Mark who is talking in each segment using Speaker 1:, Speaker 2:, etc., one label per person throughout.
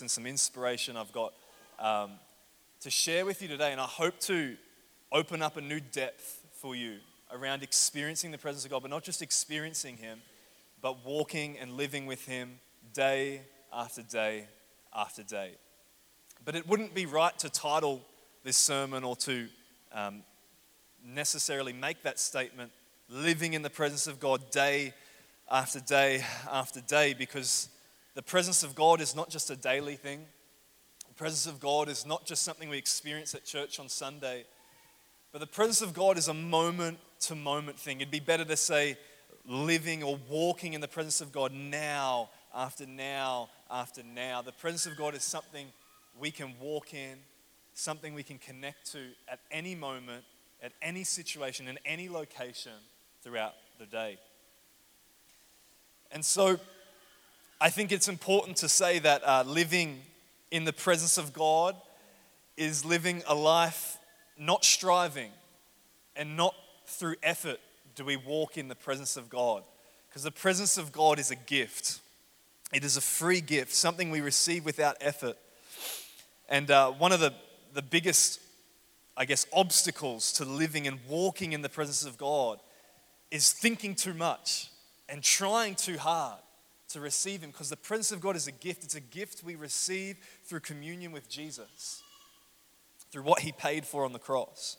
Speaker 1: and some inspiration I've got to share with you today. And I hope to open up a new depth for you around experiencing the presence of God, but not just experiencing Him, but walking and living with Him day after day after day. But it wouldn't be right to title this sermon or to necessarily make that statement, living in the presence of God day after day after day, because the presence of God is not just a daily thing. The presence of God is not just something we experience at church on Sunday, but the presence of God is a moment-to-moment thing. It'd be better to say living or walking in the presence of God now after now after now. The presence of God is something we can walk in, something we can connect to at any moment, at any situation, in any location throughout the day. And so I think it's important to say that living in the presence of God is living a life not striving, and not through effort do we walk in the presence of God. Because the presence of God is a gift. It is a free gift, something we receive without effort. And one of the biggest, I guess, obstacles to living and walking in the presence of God is thinking too much and trying too hard to receive Him, because the presence of God is a gift. It's a gift we receive through communion with Jesus, through what He paid for on the cross.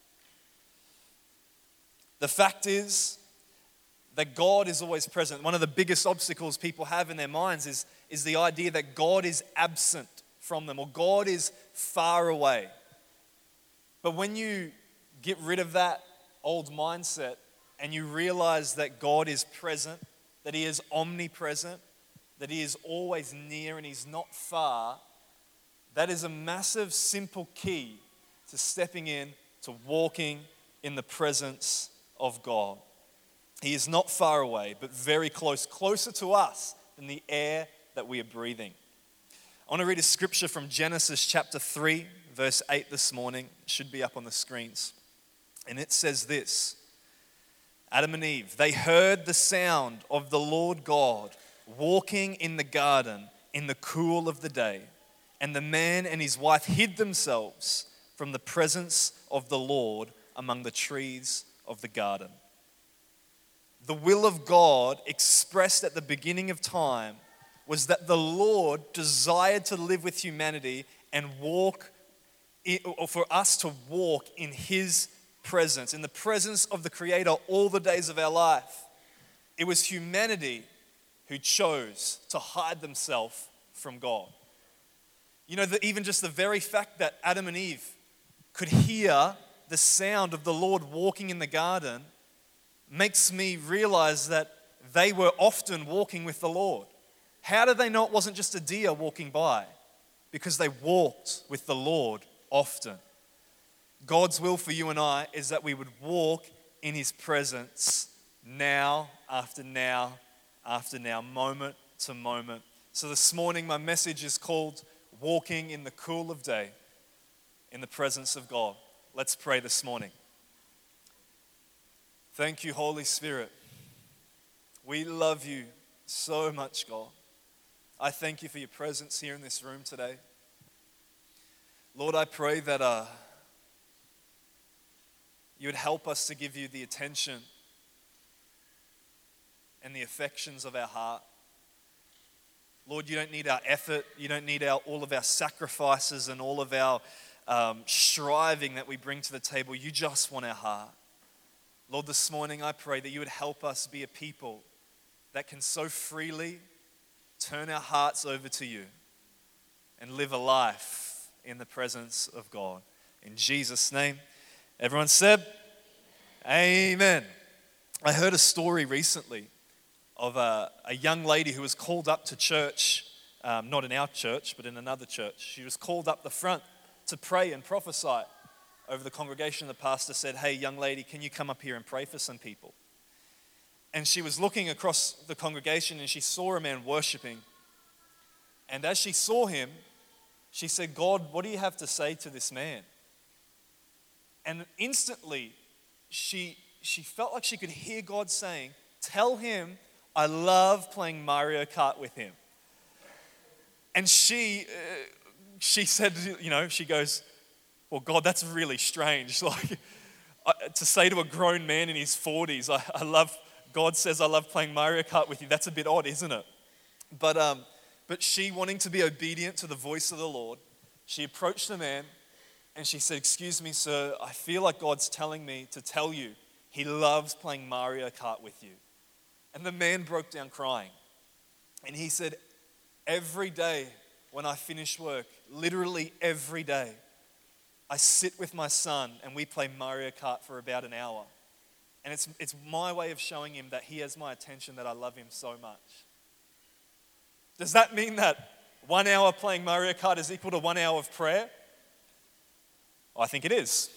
Speaker 1: The fact is that God is always present. One of the biggest obstacles people have in their minds is the idea that God is absent from them, or God is far away. But when you get rid of that old mindset and you realize that God is present, that He is omnipresent, that He is always near and He's not far, that is a massive, simple key to stepping in, to walking in the presence of God. He is not far away, but very close, closer to us than the air that we are breathing. I want to read a scripture from Genesis chapter 3, verse 8 this morning. It should be up on the screens. And it says this: Adam and Eve, they heard the sound of the Lord God walking in the garden in the cool of the day. And the man and his wife hid themselves from the presence of the Lord among the trees of the garden. The will of God expressed at the beginning of time was that the Lord desired to live with humanity and or for us to walk in His presence, in the presence of the Creator all the days of our life. It was humanity who chose to hide themselves from God. You know, even just the very fact that Adam and Eve could hear the sound of the Lord walking in the garden makes me realize that they were often walking with the Lord. How did they know it wasn't just a deer walking by? Because they walked with the Lord often. God's will for you and I is that we would walk in His presence now after now after now, moment to moment. So this morning my message is called Walking in the Cool of Day in the Presence of God. Let's pray this morning. Thank you, Holy Spirit. We love you so much, God. I thank you for your presence here in this room today. Lord, I pray that you would help us to give you the attention and the affections of our heart. Lord, you don't need our effort. You don't need all of our sacrifices and all of our striving that we bring to the table. You just want our heart. Lord, this morning I pray that you would help us be a people that can so freely turn our hearts over to you and live a life in the presence of God. In Jesus' name, everyone said, Amen. I heard a story recently of a young lady who was called up to church, not in our church, but in another church. She was called up the front to pray and prophesy over the congregation. The pastor said, "Hey, young lady, can you come up here and pray for some people?" And she was looking across the congregation and she saw a man worshiping. And as she saw him, she said, "God, what do you have to say to this man?" And instantly, she felt like she could hear God saying, "Tell him I love playing Mario Kart with him." And she said, she goes, well, God, that's really strange. Like, to say to a grown man in his 40s, God says, I love playing Mario Kart with you. That's a bit odd, isn't it? But she, wanting to be obedient to the voice of the Lord, she approached the man and she said, excuse me, sir, I feel like God's telling me to tell you he loves playing Mario Kart with you. And the man broke down crying. And he said, every day when I finish work, literally every day, I sit with my son and we play Mario Kart for about an hour. And it's my way of showing him that he has my attention, that I love him so much. Does that mean that 1 hour playing Mario Kart is equal to 1 hour of prayer? I think it is.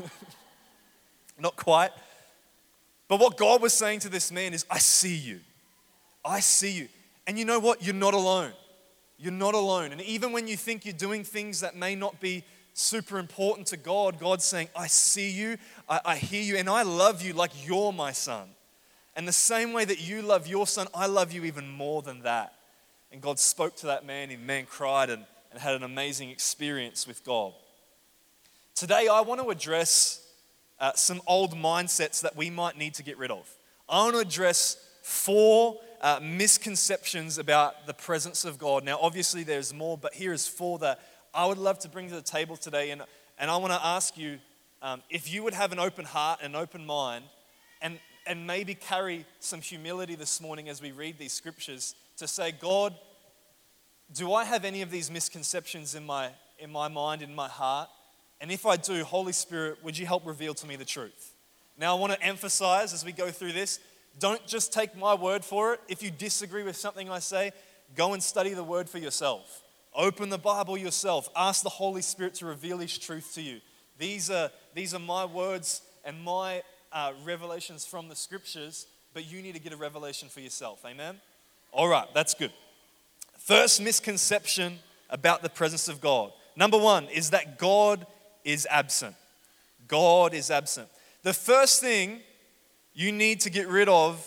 Speaker 1: Not quite. But what God was saying to this man is, I see you. I see you. And you know what? You're not alone. You're not alone. And even when you think you're doing things that may not be super important to God, God's saying, I see you, I hear you, and I love you like you're my son. And the same way that you love your son, I love you even more than that. And God spoke to that man, and the man cried and had an amazing experience with God. Today, I want to address some old mindsets that we might need to get rid of. I want to address 4 misconceptions about the presence of God. Now, obviously, there's more, but here is 4 that I would love to bring to the table today. And I want to ask you if you would have an open heart and an open mind and maybe carry some humility this morning as we read these scriptures to say, God, do I have any of these misconceptions in my mind, in my heart? And if I do, Holy Spirit, would you help reveal to me the truth? Now, I want to emphasize as we go through this, don't just take my word for it. If you disagree with something I say, go and study the word for yourself. Open the Bible yourself. Ask the Holy Spirit to reveal His truth to you. These are my words and my revelations from the scriptures, but you need to get a revelation for yourself. Amen? All right, that's good. First misconception about the presence of God. Number 1 is that God is absent. God is absent. The first thing you need to get rid of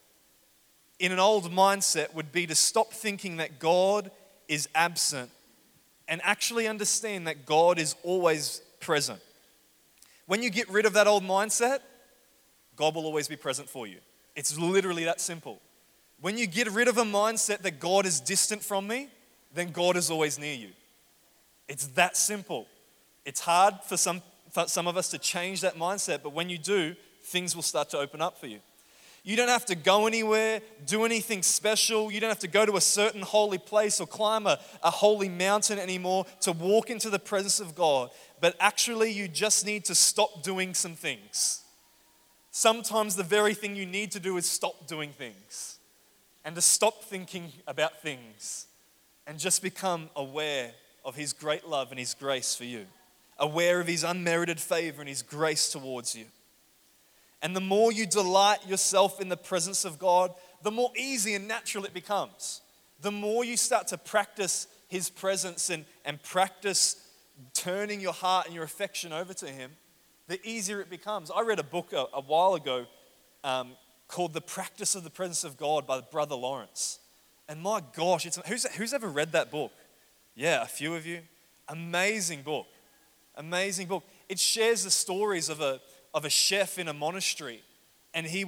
Speaker 1: in an old mindset would be to stop thinking that God is absent and actually understand that God is always present. When you get rid of that old mindset, God will always be present for you. It's literally that simple. When you get rid of a mindset that God is distant from me, then God is always near you. It's that simple. It's hard for some of us to change that mindset, but when you do, things will start to open up for you. You don't have to go anywhere, do anything special. You don't have to go to a certain holy place or climb a holy mountain anymore to walk into the presence of God. But actually, you just need to stop doing some things. Sometimes the very thing you need to do is stop doing things and to stop thinking about things and just become aware of His great love and His grace for you. Aware of His unmerited favor and His grace towards you. And the more you delight yourself in the presence of God, the more easy and natural it becomes. The more you start to practice His presence and practice turning your heart and your affection over to Him, the easier it becomes. I read a book a while ago called The Practice of the Presence of God by Brother Lawrence. And my gosh, who's ever read that book? Yeah, a few of you. Amazing book. Amazing book. It shares the stories of a chef in a monastery, and he'd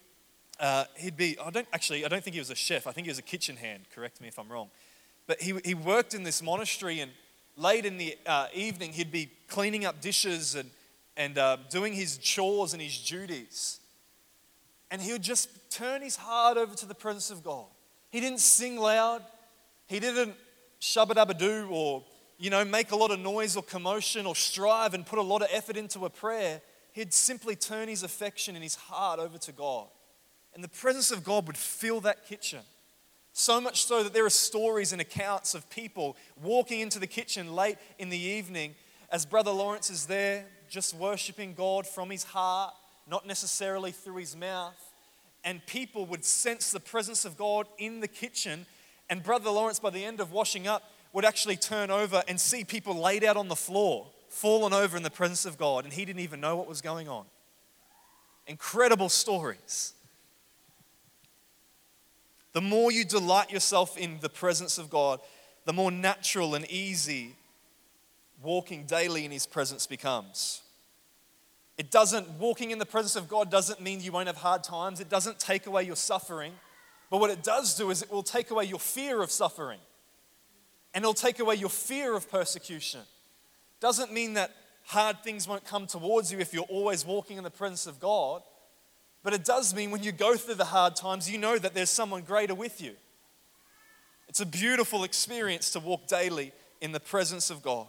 Speaker 1: be, I don't think he was a chef, I think he was a kitchen hand, correct me if I'm wrong. But he worked in this monastery, and late in the evening, he'd be cleaning up dishes and doing his chores and his duties. And he would just turn his heart over to the presence of God. He didn't sing loud, he didn't shabba-dabba-doo or, make a lot of noise or commotion or strive and put a lot of effort into a prayer. He'd simply turn his affection and his heart over to God. And the presence of God would fill that kitchen. So much so that there are stories and accounts of people walking into the kitchen late in the evening as Brother Lawrence is there just worshiping God from his heart, not necessarily through his mouth. And people would sense the presence of God in the kitchen. And Brother Lawrence, by the end of washing up, would actually turn over and see people laid out on the floor, fallen over in the presence of God, and he didn't even know what was going on. Incredible stories. The more you delight yourself in the presence of God, the more natural and easy walking daily in His presence becomes. Walking in the presence of God doesn't mean you won't have hard times. It doesn't take away your suffering. But what it does do is it will take away your fear of suffering. And it'll take away your fear of persecution. Doesn't mean that hard things won't come towards you if you're always walking in the presence of God. But it does mean when you go through the hard times, you know that there's someone greater with you. It's a beautiful experience to walk daily in the presence of God,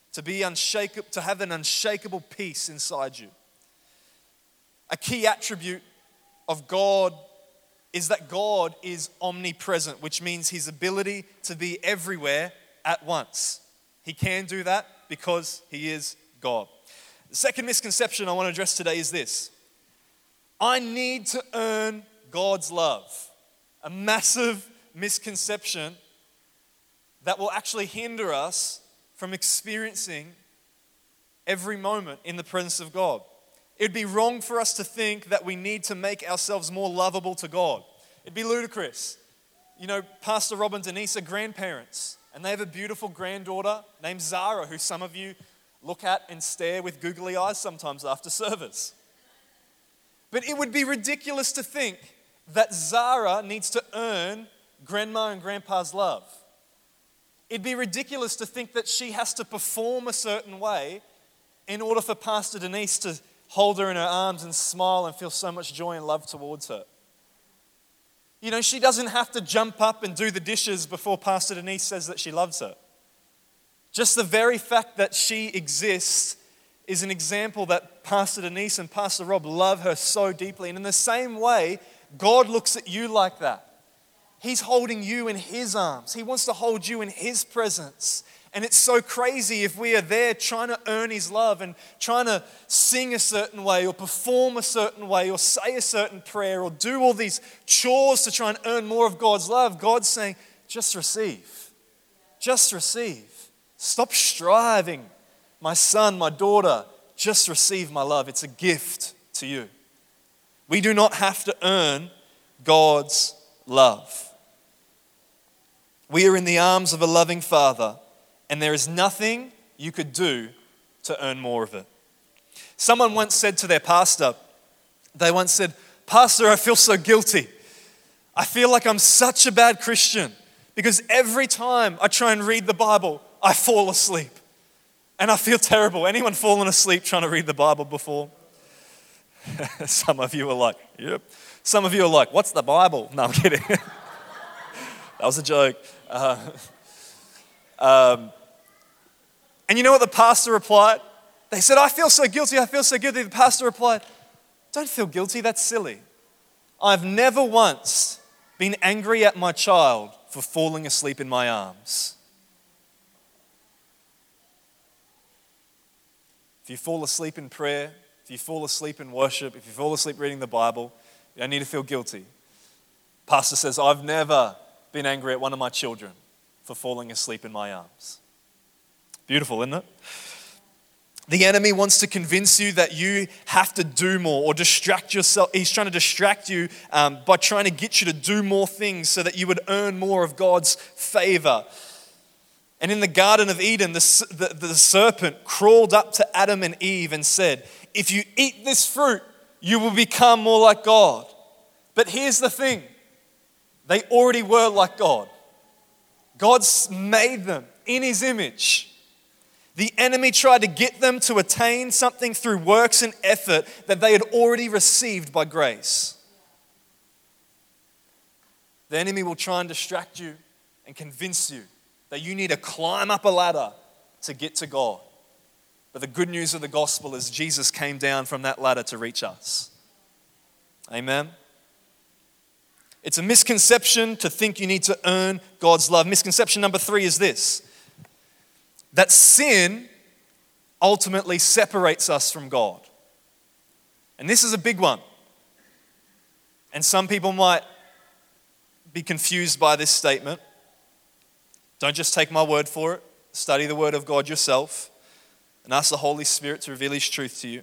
Speaker 1: to have an unshakable peace inside you. A key attribute of God is that God is omnipresent, which means His ability to be everywhere at once. He can do that because He is God. The second misconception I want to address today is this: I need to earn God's love. A massive misconception that will actually hinder us from experiencing every moment in the presence of God. It'd be wrong for us to think that we need to make ourselves more lovable to God. It'd be ludicrous. You know, Pastor Rob and Denise are grandparents, and they have a beautiful granddaughter named Zara, who some of you look at and stare with googly eyes sometimes after service. But it would be ridiculous to think that Zara needs to earn Grandma and Grandpa's love. It'd be ridiculous to think that she has to perform a certain way in order for Pastor Denise to hold her in her arms and smile and feel so much joy and love towards her. You know, she doesn't have to jump up and do the dishes before Pastor Denise says that she loves her. Just the very fact that she exists is an example that Pastor Denise and Pastor Rob love her so deeply. And in the same way, God looks at you like that. He's holding you in His arms. He wants to hold you in His presence. And it's so crazy if we are there trying to earn His love and trying to sing a certain way or perform a certain way or say a certain prayer or do all these chores to try and earn more of God's love. God's saying, just receive. Just receive. Stop striving. My son, my daughter, just receive my love. It's a gift to you. We do not have to earn God's love. We are in the arms of a loving Father, and there is nothing you could do to earn more of it. Someone once said to their pastor, Pastor, I feel so guilty. I feel like I'm such a bad Christian because every time I try and read the Bible, I fall asleep. And I feel terrible. Anyone fallen asleep trying to read the Bible before? Some of you are like, yep. Some of you are like, what's the Bible? No, I'm kidding. That was a joke. And you know what the pastor replied? They said, I feel so guilty. The pastor replied, don't feel guilty, that's silly. I've never once been angry at my child for falling asleep in my arms. If you fall asleep in prayer, if you fall asleep in worship, if you fall asleep reading the Bible, you don't need to feel guilty. Pastor says, I've never been angry at one of my children for falling asleep in my arms. Beautiful, isn't it? The enemy wants to convince you that you have to do more or distract yourself. He's trying to distract you by trying to get you to do more things so that you would earn more of God's favor. And in the Garden of Eden, the serpent crawled up to Adam and Eve and said, if you eat this fruit, you will become more like God. But here's the thing. They already were like God. God's made them in His image. The enemy tried to get them to attain something through works and effort that they had already received by grace. The enemy will try and distract you and convince you that you need to climb up a ladder to get to God. But the good news of the gospel is Jesus came down from that ladder to reach us. Amen? It's a misconception to think you need to earn God's love. Misconception number 3 is this: that sin ultimately separates us from God. And this is a big one. And some people might be confused by this statement. Don't just take my word for it. Study the Word of God yourself and ask the Holy Spirit to reveal His truth to you.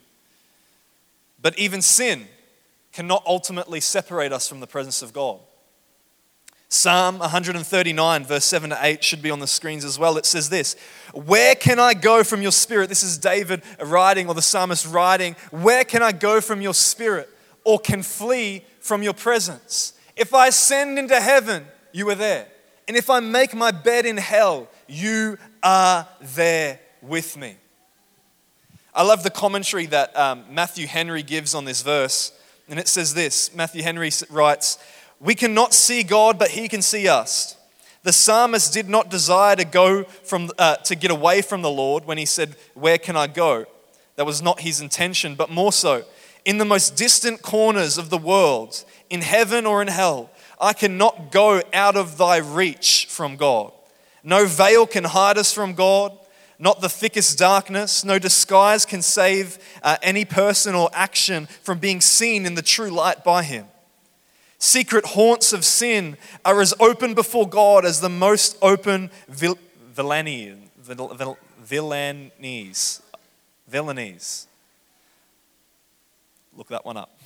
Speaker 1: But even sin cannot ultimately separate us from the presence of God. Psalm 139, verse 7 to 8 should be on the screens as well. It says this, "Where can I go from your spirit?" This is David writing, or the psalmist writing. "Where can I go from your spirit, or can flee from your presence? If I ascend into heaven, you are there. And if I make my bed in hell, you are there with me." I love the commentary that Matthew Henry gives on this verse. And it says this, Matthew Henry writes, "We cannot see God, but He can see us. The psalmist did not desire to get away from the Lord when he said, 'Where can I go?' That was not his intention, but more so, in the most distant corners of the world, in heaven or in hell, I cannot go out of thy reach from God. No veil can hide us from God, not the thickest darkness. No disguise can save any person or action from being seen in the true light by Him. Secret haunts of sin are as open before God as the most open villainies. Look that one up.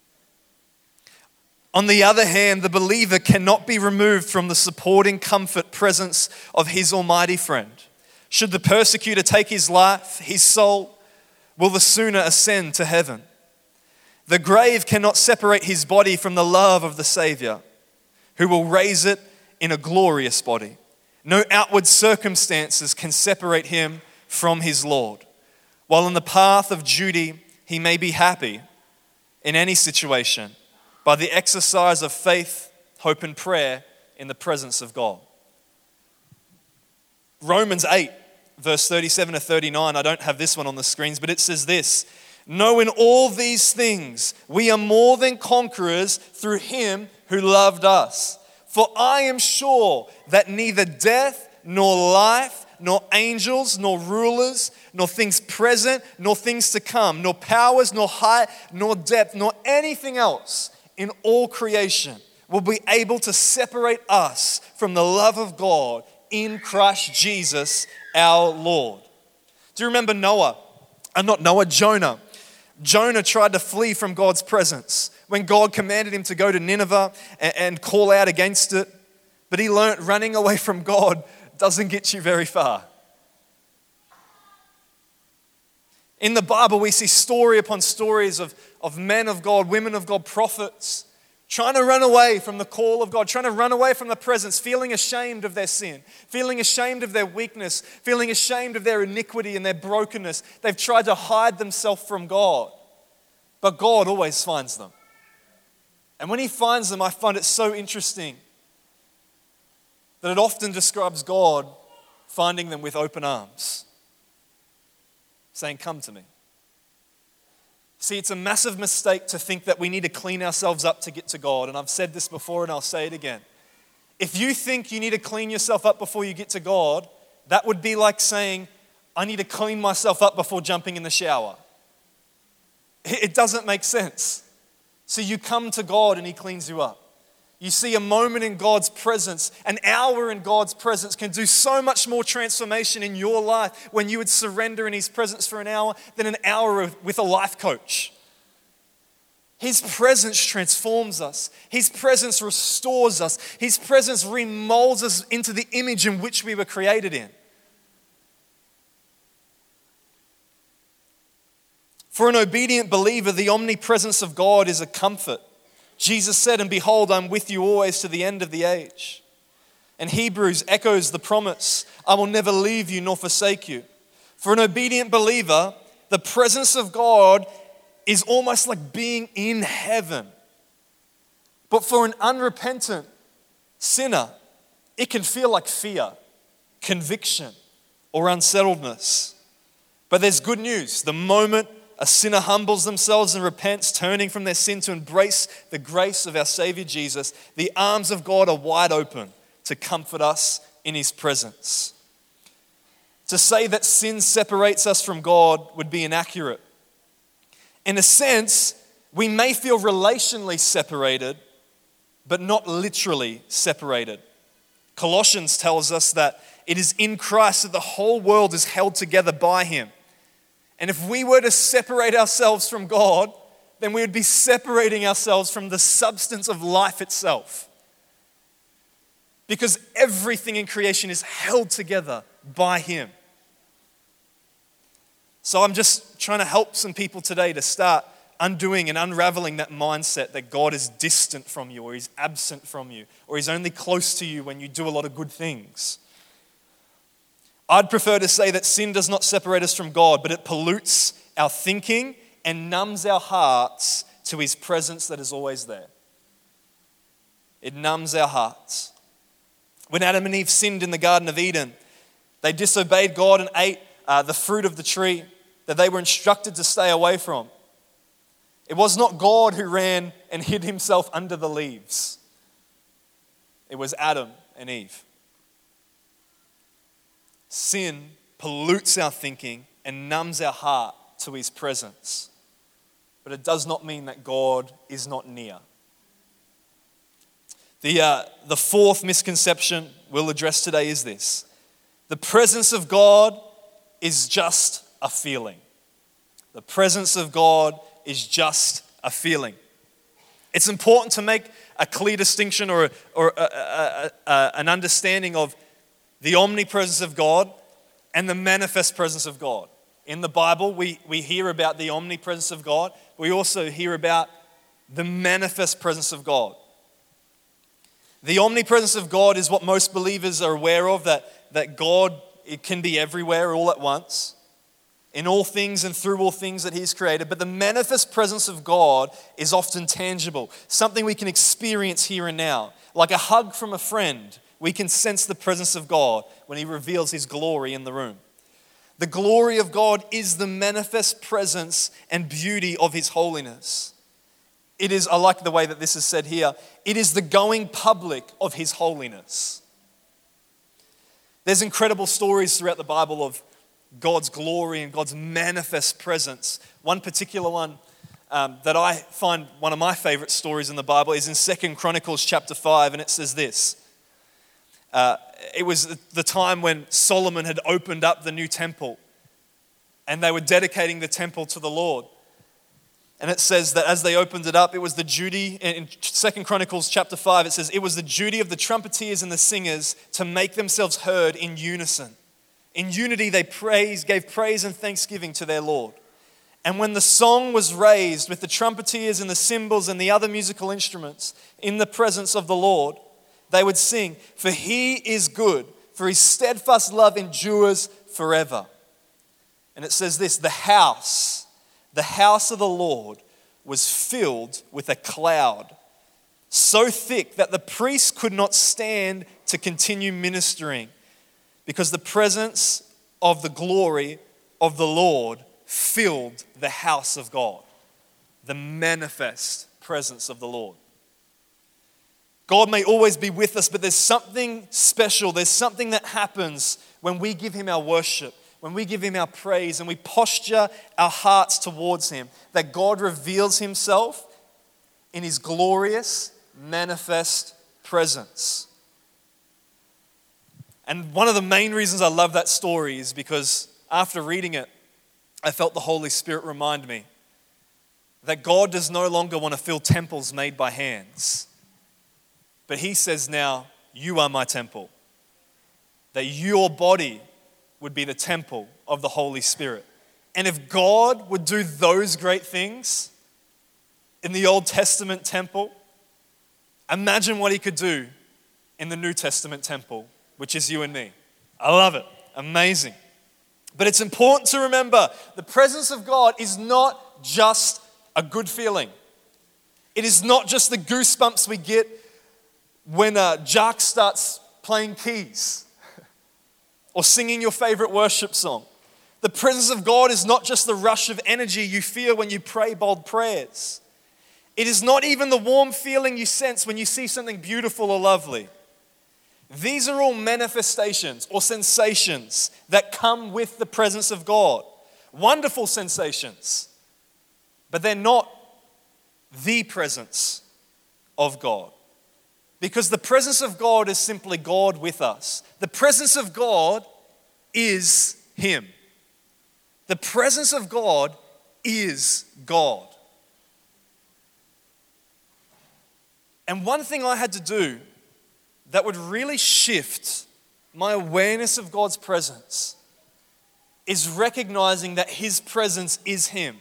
Speaker 1: On the other hand, the believer cannot be removed from the supporting comfort presence of his almighty friend. Should the persecutor take his life, his soul will the sooner ascend to heaven. The grave cannot separate his body from the love of the Savior, who will raise it in a glorious body. No outward circumstances can separate him from his Lord. While on the path of duty, he may be happy in any situation by the exercise of faith, hope, and prayer in the presence of God. Romans 8, verse 37 to 39, I don't have this one on the screens, but it says this, "No, in all these things we are more than conquerors through Him who loved us. For I am sure that neither death, nor life, nor angels, nor rulers, nor things present, nor things to come, nor powers, nor height, nor depth, nor anything else in all creation will be able to separate us from the love of God in Christ Jesus our Lord." Do you remember Jonah? Jonah tried to flee from God's presence when God commanded him to go to Nineveh and call out against it. But he learnt running away from God doesn't get you very far. In the Bible, we see story upon stories of men of God, women of God, prophets, trying to run away from the call of God, trying to run away from the presence, feeling ashamed of their sin, feeling ashamed of their weakness, feeling ashamed of their iniquity and their brokenness. They've tried to hide themselves from God, but God always finds them. And when He finds them, I find it so interesting that it often describes God finding them with open arms, saying, "Come to me." See, it's a massive mistake to think that we need to clean ourselves up to get to God. And I've said this before and I'll say it again. If you think you need to clean yourself up before you get to God, that would be like saying, "I need to clean myself up before jumping in the shower." It doesn't make sense. So you come to God and He cleans you up. You see, a moment in God's presence, an hour in God's presence can do so much more transformation in your life when you would surrender in His presence for an hour than an hour with a life coach. His presence transforms us. His presence restores us. His presence remolds us into the image in which we were created in. For an obedient believer, the omnipresence of God is a comfort. Jesus said, "And behold, I'm with you always to the end of the age." And Hebrews echoes the promise, "I will never leave you nor forsake you." For an obedient believer, the presence of God is almost like being in heaven. But for an unrepentant sinner, it can feel like fear, conviction, or unsettledness. But there's good news. The moment a sinner humbles themselves and repents, turning from their sin to embrace the grace of our Savior Jesus, the arms of God are wide open to comfort us in His presence. To say that sin separates us from God would be inaccurate. In a sense, we may feel relationally separated, but not literally separated. Colossians tells us that it is in Christ that the whole world is held together by Him. And if we were to separate ourselves from God, then we would be separating ourselves from the substance of life itself. because everything in creation is held together by him. So I'm just trying to help some people today to start undoing and unraveling that mindset that God is distant from you, or he's absent from you, or he's only close to you when you do a lot of good things. I'd prefer to say that sin does not separate us from God, but it pollutes our thinking and numbs our hearts to his presence that is always there. It numbs our hearts. When Adam and Eve sinned in the Garden of Eden, they disobeyed God and ate the fruit of the tree that they were instructed to stay away from. It was not God who ran and hid himself under the leaves. It was Adam and Eve. Sin pollutes our thinking and numbs our heart to his presence. But it does not mean that God is not near. The fourth misconception we'll address today is this: the presence of God is just a feeling. The presence of God is just a feeling. It's important to make a clear distinction or an understanding of the omnipresence of God and the manifest presence of God. In the Bible, we hear about the omnipresence of God. We also hear about the manifest presence of God. The omnipresence of God is what most believers are aware of, that God, it can be everywhere all at once, in all things and through all things that he's created. But the manifest presence of God is often tangible, something we can experience here and now. Like a hug from a friend, we can sense the presence of God when he reveals his glory in the room. The glory of God is the manifest presence and beauty of his holiness. It is, I like the way that this is said here, it is the going public of his holiness. There's incredible stories throughout the Bible of God's glory and God's manifest presence. One particular one that I find one of my favorite stories in the Bible is in 2 Chronicles chapter 5, and it says this. It was the time when Solomon had opened up the new temple and they were dedicating the temple to the Lord. And it says that as they opened it up, it was the duty, in 2 Chronicles chapter 5, it says, it was the duty of the trumpeters and the singers to make themselves heard in unison. In unity, they gave praise and thanksgiving to their Lord. And when the song was raised with the trumpeters and the cymbals and the other musical instruments in the presence of the Lord, they would sing, for he is good, for his steadfast love endures forever. And it says this, the house of the Lord was filled with a cloud, so thick that the priest could not stand to continue ministering, because the presence of the glory of the Lord filled the house of God, the manifest presence of the Lord. God may always be with us, but there's something special, there's something that happens when we give him our worship, when we give him our praise and we posture our hearts towards him, that God reveals himself in his glorious, manifest presence. And one of the main reasons I love that story is because after reading it, I felt the Holy Spirit remind me that God does no longer want to fill temples made by hands. But he says now, you are my temple. That your body would be the temple of the Holy Spirit. And if God would do those great things in the Old Testament temple, imagine what he could do in the New Testament temple, which is you and me. I love it. Amazing. But it's important to remember the presence of God is not just a good feeling. It is not just the goosebumps we get when Jack starts playing keys or singing your favorite worship song. The presence of God is not just the rush of energy you feel when you pray bold prayers. It is not even the warm feeling you sense when you see something beautiful or lovely. These are all manifestations or sensations that come with the presence of God. Wonderful sensations, but they're not the presence of God. Because the presence of God is simply God with us. The presence of God is him. The presence of God is God. And one thing I had to do that would really shift my awareness of God's presence is recognizing that His presence is Him.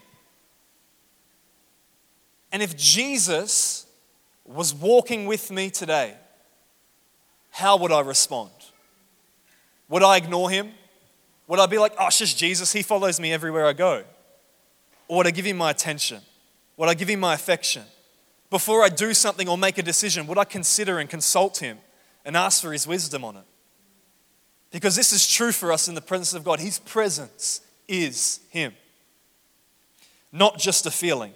Speaker 1: And if Jesus was walking with me today, how would I respond? Would I ignore Him? Would I be like, oh, it's just Jesus, He follows me everywhere I go? Or would I give Him my attention? Would I give Him my affection? Before I do something or make a decision, would I consider and consult Him and ask for His wisdom on it? Because this is true for us in the presence of God. His presence is Him, not just a feeling.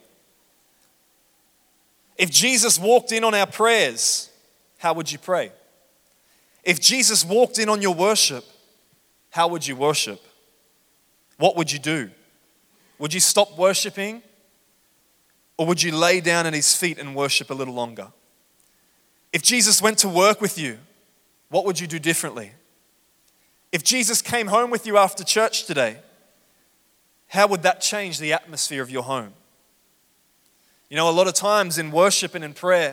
Speaker 1: If Jesus walked in on our prayers, how would you pray? If Jesus walked in on your worship, how would you worship? What would you do? Would you stop worshiping? Or would you lay down at His feet and worship a little longer? If Jesus went to work with you, what would you do differently? If Jesus came home with you after church today, how would that change the atmosphere of your home? You know, a lot of times in worship and in prayer,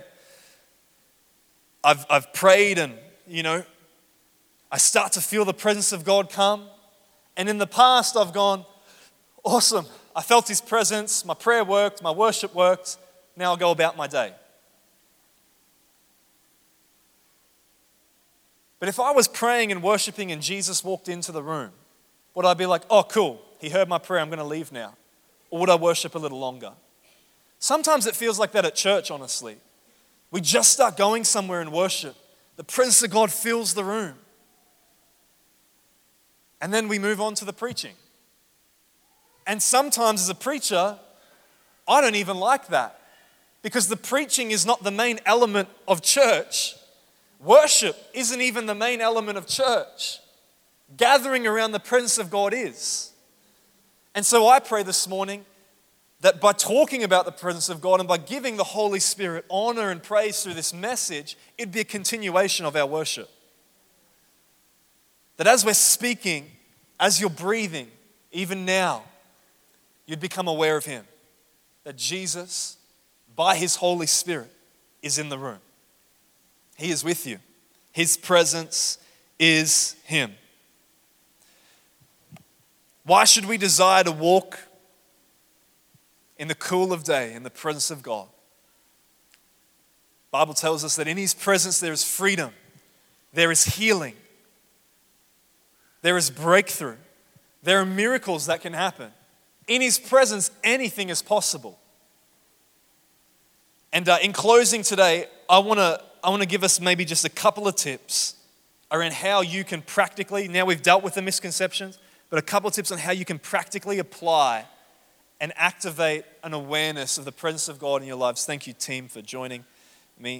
Speaker 1: I've prayed and, I start to feel the presence of God come. And in the past, I've gone, awesome, I felt His presence, my prayer worked, my worship worked, now I'll go about my day. But if I was praying and worshiping and Jesus walked into the room, would I be like, oh, cool, He heard my prayer, I'm going to leave now? Or would I worship a little longer? Sometimes it feels like that at church, honestly. We just start going somewhere in worship. The presence of God fills the room. And then we move on to the preaching. And sometimes as a preacher, I don't even like that. Because the preaching is not the main element of church. Worship isn't even the main element of church. Gathering around the presence of God is. And so I pray this morning that by talking about the presence of God and by giving the Holy Spirit honor and praise through this message, it'd be a continuation of our worship. That as we're speaking, as you're breathing, even now, you'd become aware of Him. That Jesus, by His Holy Spirit, is in the room. He is with you. His presence is Him. Why should we desire to walk in the cool of day in the presence of God? The Bible tells us that in His presence there is freedom, there is healing, there is breakthrough, there are miracles that can happen. In His presence, anything is possible. And in closing today, I want to give us maybe just a couple of tips around how you can practically, now we've dealt with the misconceptions, but a couple of tips on how you can practically apply and activate an awareness of the presence of God in your lives. Thank you, team, for joining me.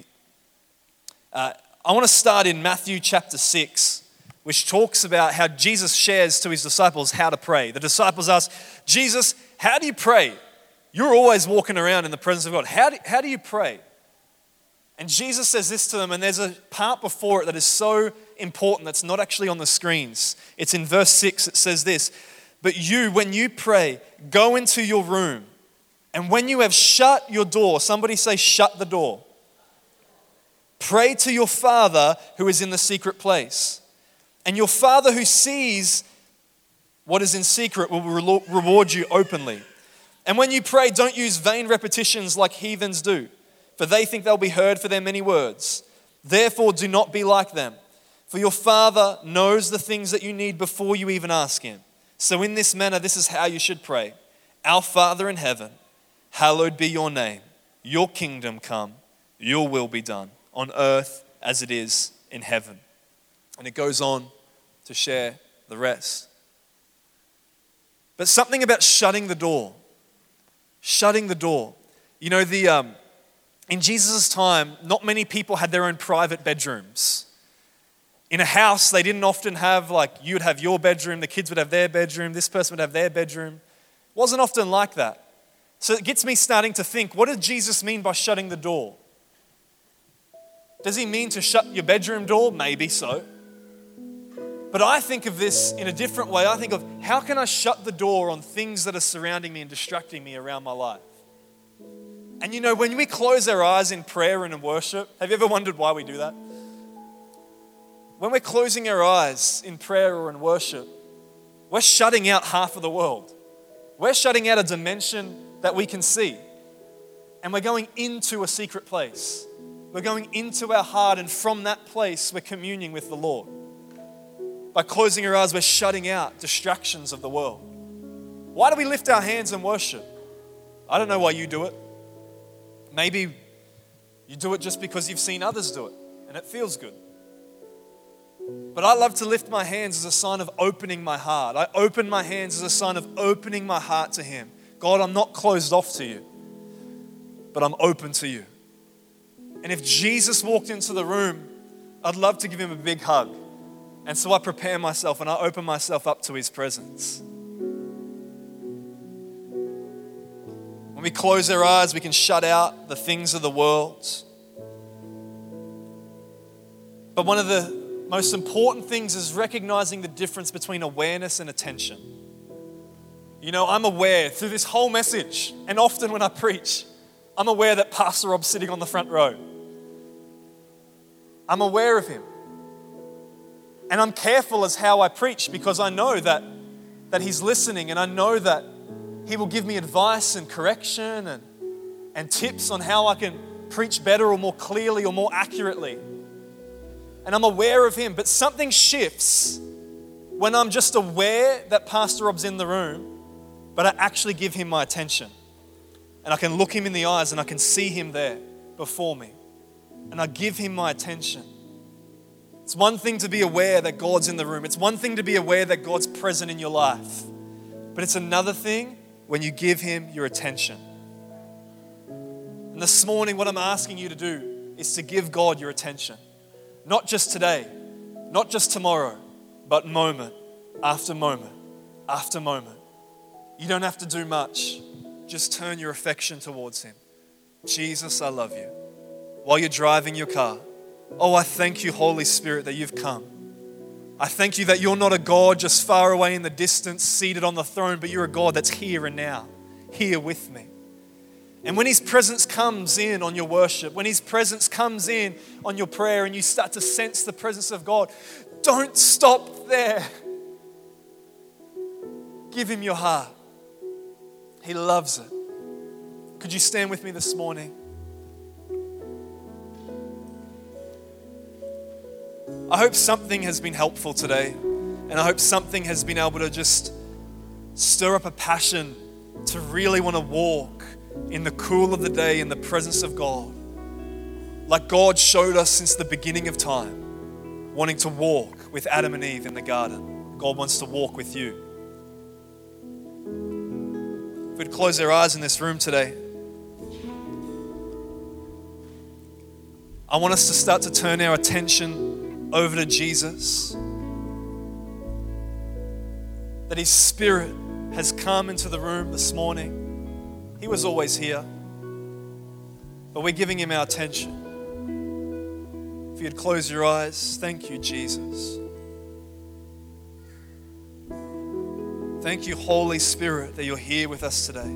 Speaker 1: I want to start in Matthew chapter 6, which talks about how Jesus shares to His disciples how to pray. The disciples ask, Jesus, how do you pray? You're always walking around in the presence of God. How do you pray? And Jesus says this to them, and there's a part before it that is so important that's not actually on the screens. It's in verse 6, it says this, but you, when you pray, go into your room, and when you have shut your door, somebody say, shut the door. Pray to your Father who is in the secret place. And your Father who sees what is in secret will reward you openly. And when you pray, don't use vain repetitions like heathens do, for they think they'll be heard for their many words. Therefore, do not be like them, for your Father knows the things that you need before you even ask Him. So in this manner, this is how you should pray. Our Father in heaven, hallowed be your name. Your kingdom come, your will be done on earth as it is in heaven. And it goes on to share the rest. But something about shutting the door. Shutting the door. You know, in Jesus' time, not many people had their own private bedrooms. In a house, they didn't often have, like, you'd have your bedroom, the kids would have their bedroom, this person would have their bedroom. It wasn't often like that. So it gets me starting to think, what did Jesus mean by shutting the door? Does He mean to shut your bedroom door? Maybe so. But I think of this in a different way. I think of, how can I shut the door on things that are surrounding me and distracting me around my life? And you know, when we close our eyes in prayer and in worship, have you ever wondered why we do that? when we're closing our eyes in prayer or in worship, we're shutting out half of the world. We're shutting out a dimension that we can see. And we're going into a secret place. We're going into our heart, and from that place, we're communing with the Lord. By closing our eyes, we're shutting out distractions of the world. Why do we lift our hands and worship? I don't know why you do it. Maybe you do it just because you've seen others do it, and it feels good. But I love to lift my hands as a sign of opening my heart. I open my hands as a sign of opening my heart to Him. God, I'm not closed off to you, but I'm open to you. And if Jesus walked into the room, I'd love to give Him a big hug. And so I prepare myself and I open myself up to His presence. When we close our eyes, we can shut out the things of the world. But one of the most important things is recognizing the difference between awareness and attention. You know, I'm aware through this whole message, and often when I preach, I'm aware that Pastor Rob's sitting on the front row. I'm aware of him. And I'm careful as how I preach, because I know that he's listening, and I know that he will give me advice and correction and tips on how I can preach better or more clearly or more accurately. And I'm aware of him, but something shifts when I'm just aware that Pastor Rob's in the room, but I actually give him my attention. And I can look him in the eyes and I can see him there before me. And I give him my attention. It's one thing to be aware that God's in the room. It's one thing to be aware that God's present in your life. But it's another thing when you give him your attention. And this morning, what I'm asking you to do is to give God your attention. Not just today, not just tomorrow, but moment after moment after moment. You don't have to do much. Just turn your affection towards him. Jesus, I love you. While you're driving your car, oh, I thank you, Holy Spirit, that you've come. I thank you that you're not a God just far away in the distance, seated on the throne, but you're a God that's here and now, here with me. And when his presence comes in on your worship, when his presence comes in on your prayer and you start to sense the presence of God, don't stop there. Give him your heart. He loves it. Could you stand with me this morning? I hope something has been helpful today, and I hope something has been able to just stir up a passion to really want to walk in the cool of the day in the presence of God. Like God showed us since the beginning of time, wanting to walk with Adam and Eve in the garden. God wants to walk with you. If we'd close our eyes in this room today, I want us to start to turn our attention over to Jesus. That his Spirit has come into the room this morning. He was always here, but we're giving him our attention. If you'd close your eyes, thank you, Jesus. Thank you, Holy Spirit, that you're here with us today.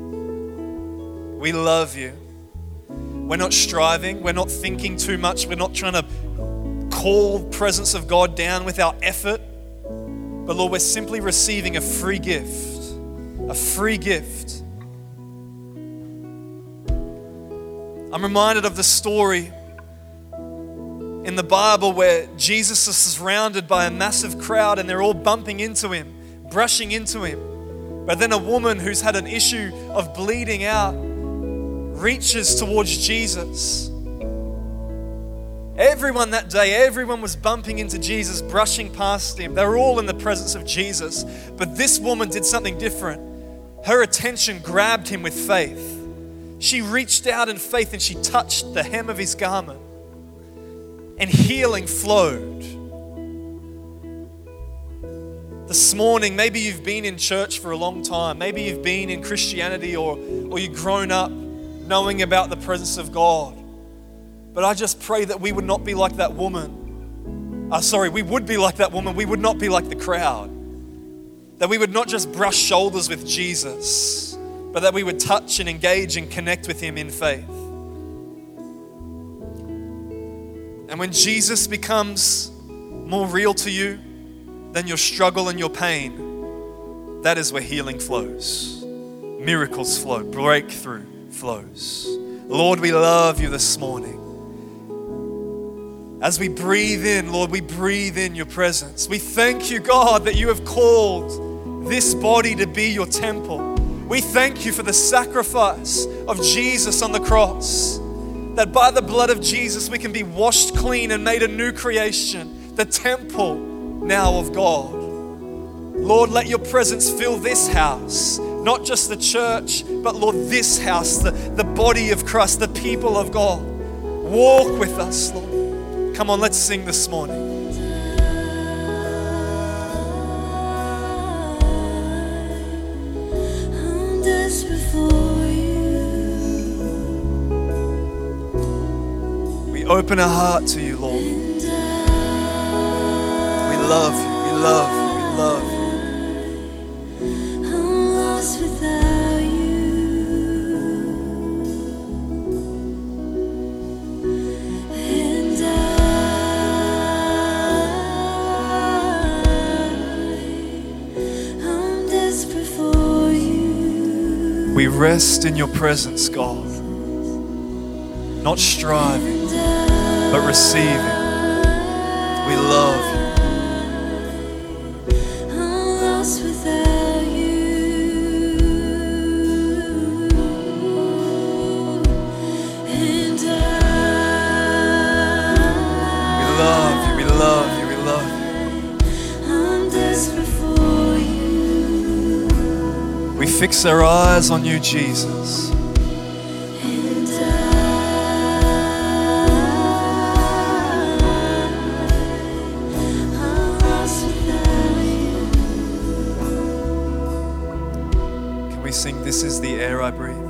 Speaker 1: We love you. We're not striving, we're not thinking too much, we're not trying to call the presence of God down with our effort, but Lord, we're simply receiving a free gift, a free gift. I'm reminded of the story in the Bible where Jesus is surrounded by a massive crowd and they're all bumping into him, brushing into him. But then a woman who's had an issue of bleeding out reaches towards Jesus. Everyone that day, everyone was bumping into Jesus, brushing past him. They were all in the presence of Jesus. But this woman did something different. Her attention grabbed him with faith. She reached out in faith and she touched the hem of his garment. And healing flowed. This morning, maybe you've been in church for a long time. Maybe you've been in Christianity or you've grown up knowing about the presence of God. But I just pray that we would not be like that woman. We would be like that woman. We would not be like the crowd. That we would not just brush shoulders with Jesus, but that we would touch and engage and connect with him in faith. And when Jesus becomes more real to you than your struggle and your pain, that is where healing flows. Miracles flow, breakthrough flows. Lord, we love you this morning. As we breathe in, Lord, we breathe in your presence. We thank you, God, that you have called this body to be your temple. We thank you for the sacrifice of Jesus on the cross, that by the blood of Jesus we can be washed clean and made a new creation, the temple now of God. Lord, let your presence fill this house, not just the church, but Lord, this house, the body of Christ, the people of God. Walk with us, Lord. Come on, let's sing this morning.
Speaker 2: I'm desperate for you.
Speaker 1: We open our heart to you, Lord. We love you, we love you, we love you.
Speaker 2: I'm lost without you. And I'm desperate for you.
Speaker 1: We rest in your presence, God. Not striving, but receiving. We love you.
Speaker 2: I'm lost without you. And
Speaker 1: We love you, we love you, we love
Speaker 2: I'm desperate for you.
Speaker 1: you. We fix our eyes on you, Jesus.
Speaker 2: And I'm lost without you.
Speaker 1: Can we sing, "This is the air I breathe"?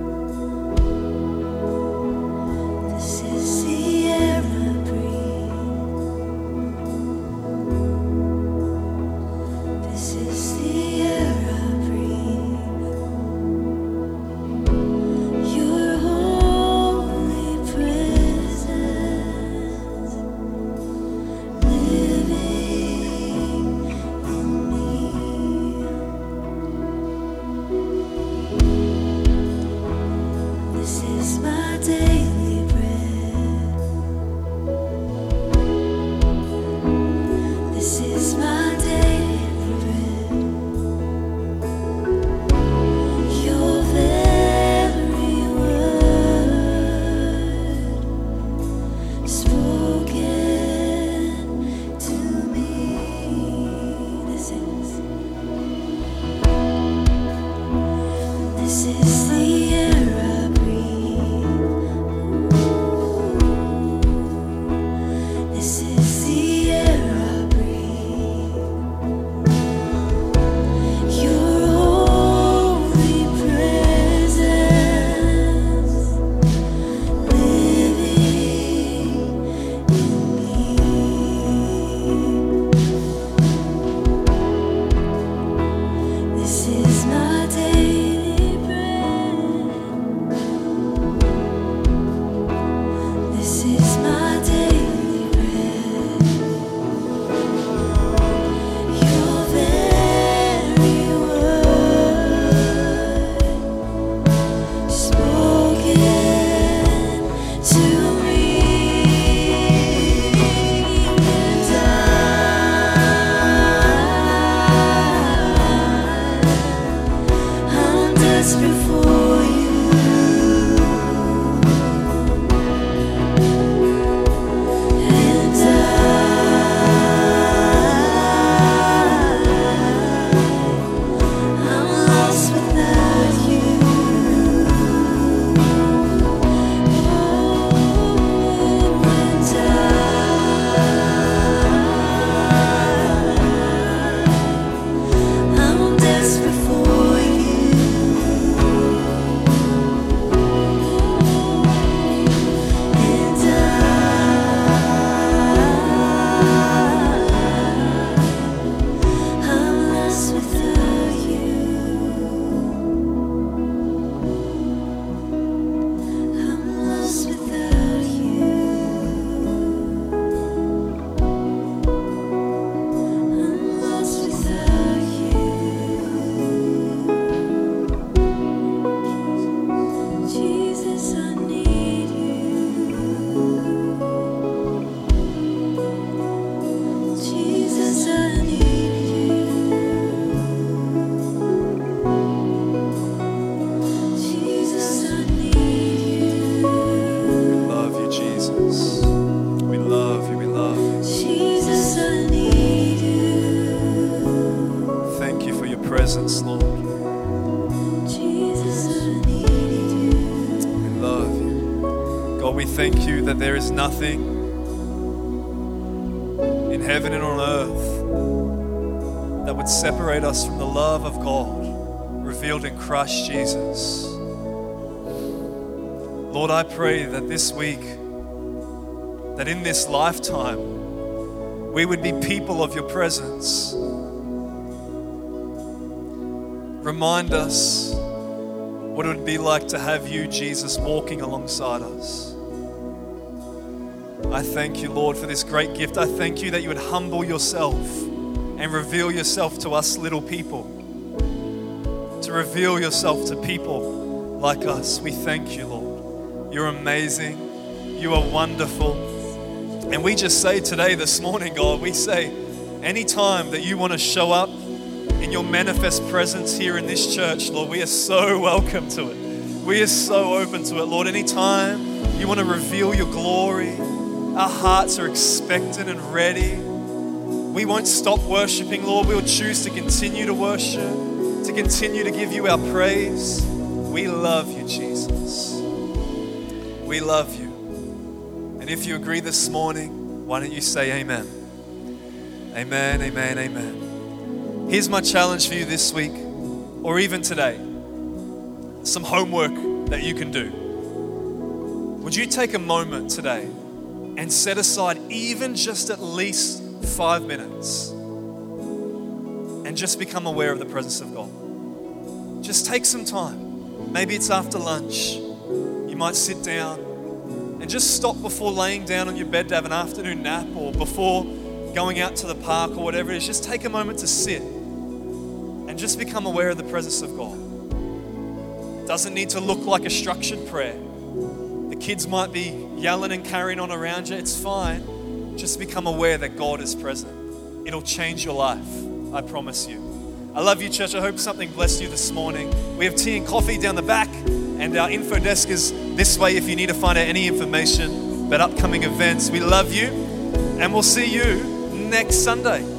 Speaker 2: This is the air I breathe. This is the air I breathe. Your holy presence living in me.
Speaker 1: presence, Lord.
Speaker 2: Jesus, I need you.
Speaker 1: We love you. God, we thank you that there is nothing in heaven and on earth that would separate us from the love of God revealed in Christ Jesus. Lord, I pray that this week, that in this lifetime, we would be people of your presence. Remind us what it would be like to have you, Jesus, walking alongside us. I thank you, Lord, for this great gift. I thank you that you would humble yourself and reveal yourself to us little people, to reveal yourself to people like us. We thank you, Lord. You're amazing. You are wonderful. And we just say today, this morning, God, we say, anytime that you want to show up in your manifest presence here in this church, Lord, we are so welcome to it. We are so open to it, Lord. Anytime you want to reveal your glory, our hearts are expectant and ready. We won't stop worshiping, Lord. We'll choose to continue to worship, to continue to give you our praise. We love you, Jesus. We love you. And if you agree this morning, why don't you say amen? Amen, amen, amen. Here's my challenge for you this week, or even today. Some homework that you can do. Would you take a moment today and set aside even just at least 5 minutes and just become aware of the presence of God? Just take some time. Maybe it's after lunch. You might sit down and just stop before laying down on your bed to have an afternoon nap, or before going out to the park or whatever it is. Just take a moment to sit and just become aware of the presence of God. It doesn't need to look like a structured prayer. The kids might be yelling and carrying on around you. It's fine. Just become aware that God is present. It'll change your life. I promise you. I love you, church. I hope something blessed you this morning. We have tea and coffee down the back, and our info desk is this way if you need to find out any information about upcoming events. We love you, and we'll see you next Sunday.